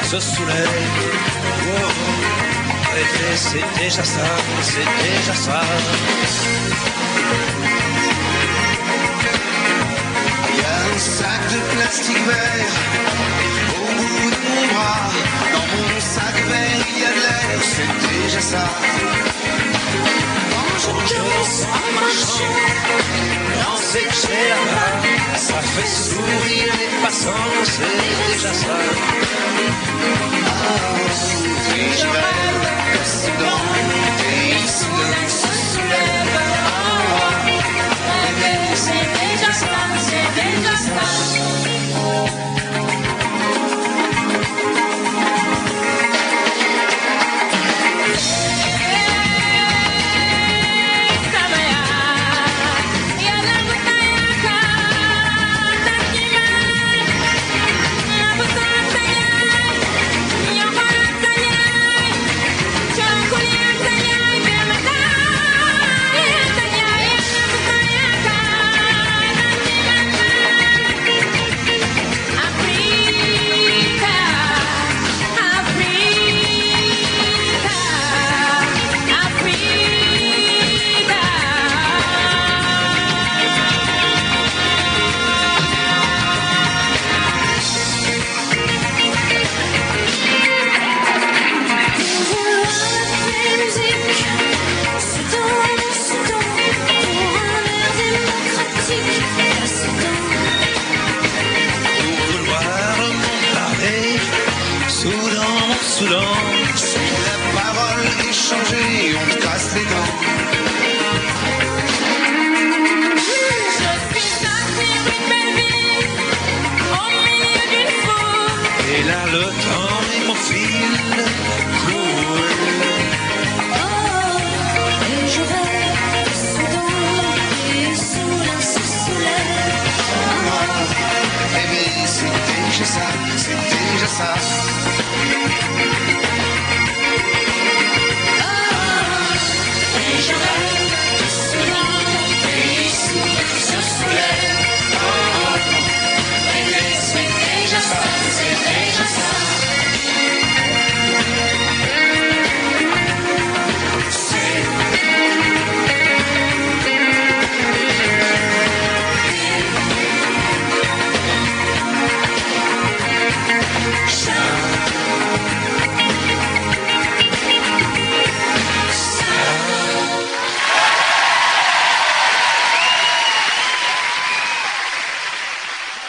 se soulève. Oh, rêver, c'est déjà ça, c'est déjà ça. Il y a un sac de plastique vert au bout de mon bras. Dans mon sac vert, il y a de l'air, c'est déjà ça. Quand je commence à marcher, danser chez la main, ça fait sourire les passants, c'est déjà ça. Et je rêve, soudain, et soudain se soulève. C'est déjà ça, c'est déjà ça.